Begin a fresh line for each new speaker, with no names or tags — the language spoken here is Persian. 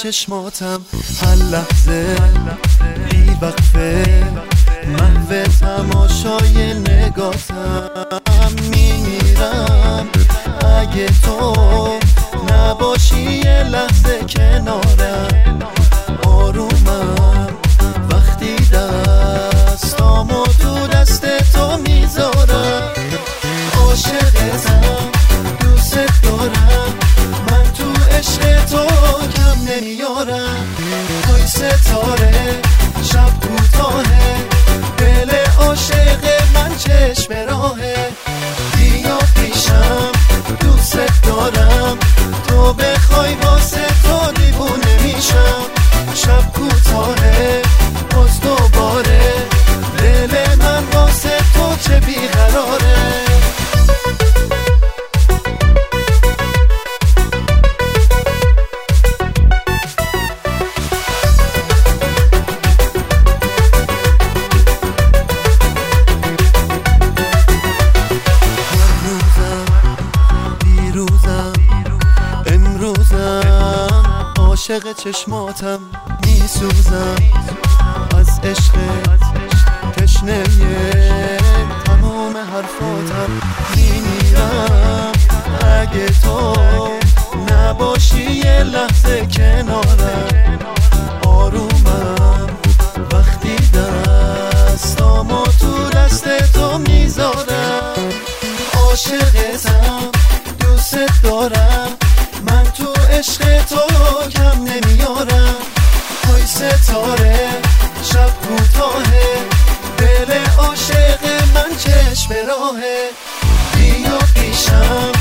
چشماتم، هر لحظه بی وقفه محو تماشای نگاتم. میمیرم اگه تو نباشی یه لحظه کنارم. آرومم وقتی دستامو تو دست تو میذارم. عاشقتم، دوست دارم، من تو عشق تو کم نمیارم. توی ستاره شب کوتاهه، دل عاشق من چشم راهه. بیا پیشم دوست دارم، تو بخوای واسه تو دیوونه میشم. شب کوتاهه باز دوباره، دل من واسه تو چه بیقراره. عاشق چشماتم، میسوزم از عشق تشنه تمام حرفاتم. میمیرم اگه تو نباشی یه لحظه کنارم. آرومم وقتی دستامو تو دست تو میذارم. عاشقتم، دوست دارم، من تو عشق تو کم نمیارم. توی ستاره شب کوتاهه، دل عاشق من چشم راهه. بیا پیشم